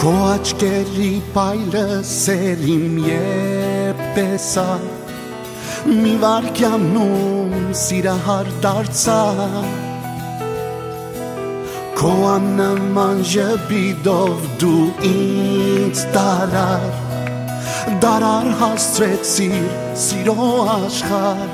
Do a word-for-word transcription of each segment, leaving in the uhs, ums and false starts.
Քո աչքերի պայլը սերիմ երբ տեսա մի վարկյանում սիրահար դարձա Քո աննման ժպիտով դու ինձ տարար Դարար հասցրեցիր սիրո աշխարհ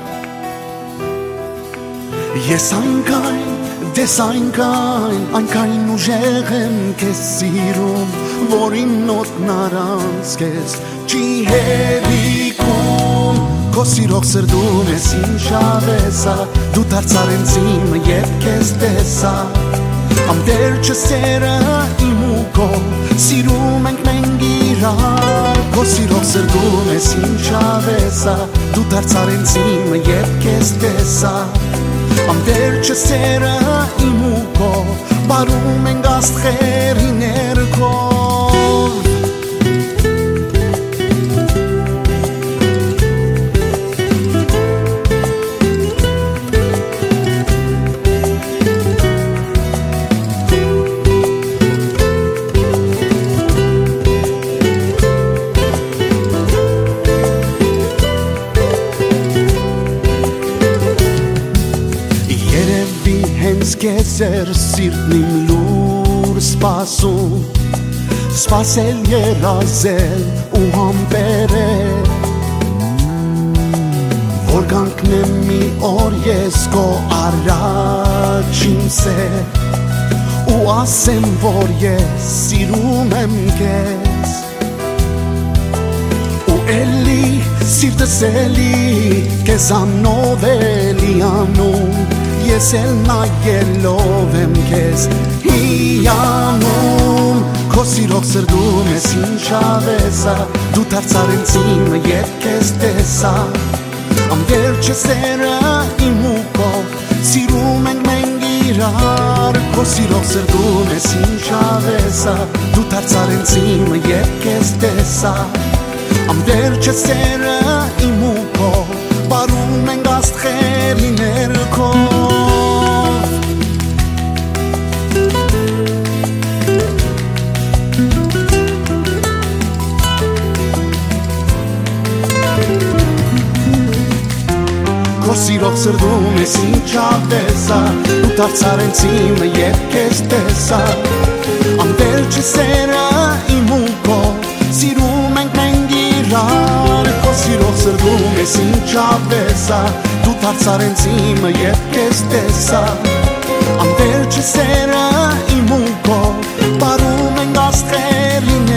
Ես այնքան, դες այնքան, այնքան ուժեղ եմ քեզ սիրում Որին նոտն առանց քեզ չի հերիքում Քո սիրող սրտում ես ինչ ավեսա Դու դարձար ինձ իմը երբ քեզ տեսա Ամտերջը սերը իմ ու քո Սիրում ենք մենք իրար Քո սիրող սրտում ես ինչ ավեսա Դու դարձար ինձ իմը երբ քեզ տեսա Ամտերջը սերը իմ ու քո Բարում ենք աստղերի ներքով Քեզ էր սիրտն իմ լուր սպասում Սպասել երազել ու համբերել Որ կանգնեմ մի օր ես քո առաջ իմ սեր Ու ասեմ որ ես սիրում եմ քեզ Ու էլի սիրտս էլի քեզ անով էլի անում Ես էլ նայելով եմ քեզ հիանում Քո սիրող սրտում ես ինչ ավեսա Դու դարձար ինձ իմը երբ քեզ տեսա Ամտերջը սերը իմ ու քո Սիրում ենք մենք իրար Քո սիրող սրտում ես ինչ ավեսա Դու դարձար ինձ իմը երբ քեզ տեսա Ամտերջը սերը իմ ու քո Բարում ենք աստղերի ներքով Քո սիրող սրտում ես ինչ ավեսա Դու դարձար ինձ իմը երբ քեզ տեսա Ամտերջը սերը իմ ու քո Սիրում ենք մենք իրար Քո սիրող սրտում ես ինչ ավեսա Դու դարձար ինձ իմը երբ քեզ տեսա Ամտերջը սերը իմ ու քո Բարում ենք աստղերի